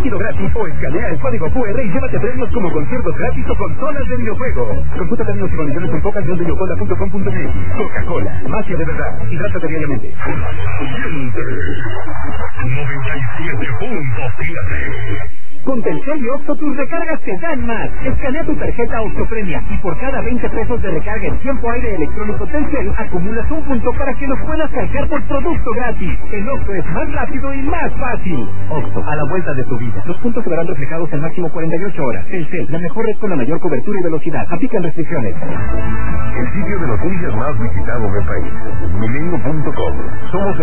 líquido gratis o escanea el código QR y llévate premios como conciertos gratis o consolas de videojuegos. Consulta términos y condiciones en pocas.yocola.com.mx. Coca-Cola, magia de verdad. Hidrátate diariamente. 97.7. Con Telcel y Oxxo tus recargas te dan más. Escanea tu tarjeta Oxxo Premia y por cada 20 pesos de recarga en tiempo aire electrónico Telcel acumulas un punto para que los puedas cargar por producto gratis. El Oxxo es más rápido y más fácil. Oxxo, a la vuelta de tu vida. Los puntos se verán reflejados en máximo 48 horas. Telcel, la mejor red con la mayor cobertura y velocidad. Aplican restricciones. El sitio de noticias más visitado del país. Milenio.com. Somos